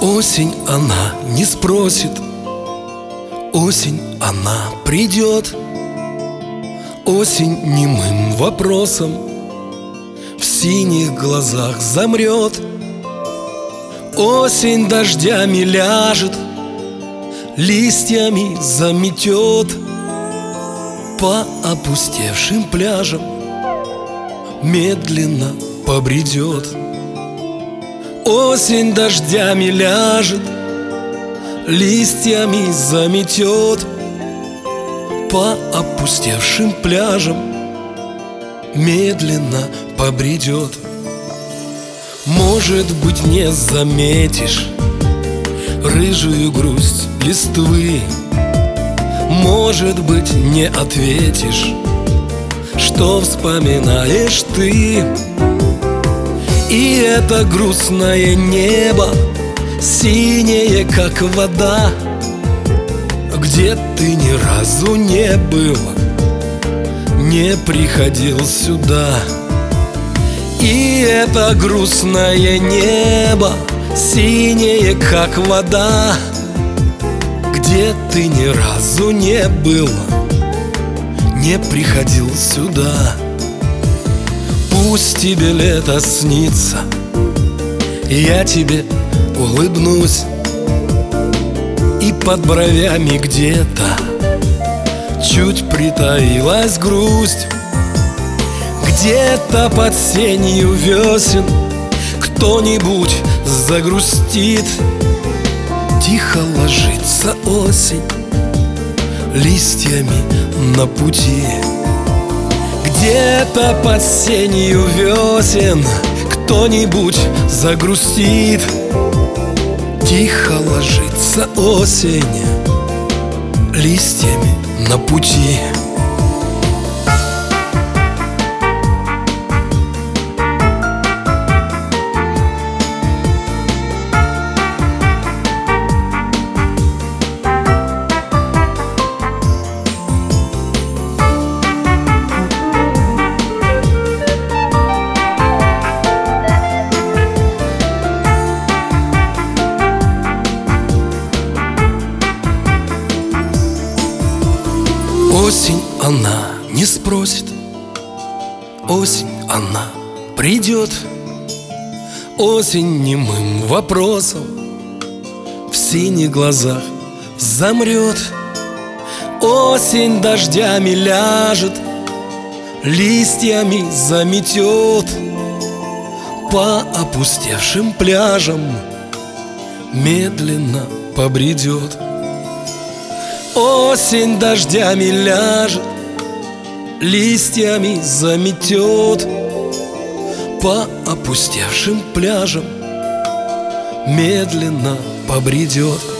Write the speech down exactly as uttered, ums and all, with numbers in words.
Осень, она не спросит, осень, она придет. Осень немым вопросом в синих глазах замрет. Осень дождями ляжет, листьями заметет. По опустевшим пляжам медленно побредет. Осень дождями ляжет, листьями заметет. По опустевшим пляжам медленно побредет. Может быть, не заметишь рыжую грусть листвы, может быть, не ответишь, что вспоминаешь ты. И это грустное небо, синее, как вода, где ты ни разу не был, не приходил сюда. И это грустное небо, синее, как вода, где ты ни разу не был, не приходил сюда. Пусть тебе лето снится, я тебе улыбнусь, и под бровями где-то чуть притаилась грусть. Где-то под сенью весен кто-нибудь загрустит. Тихо ложится осень листьями на пути. Где-то под сенью весен кто-нибудь загрустит. Тихо ложится осень листьями на пути. Осень, она не спросит, осень, она придет. Осень немым вопросом в синих глазах замрет. Осень дождями ляжет, листьями заметет. По опустевшим пляжам медленно побредет. Осень дождями ляжет, листьями заметет. По опустевшим пляжам медленно побредет.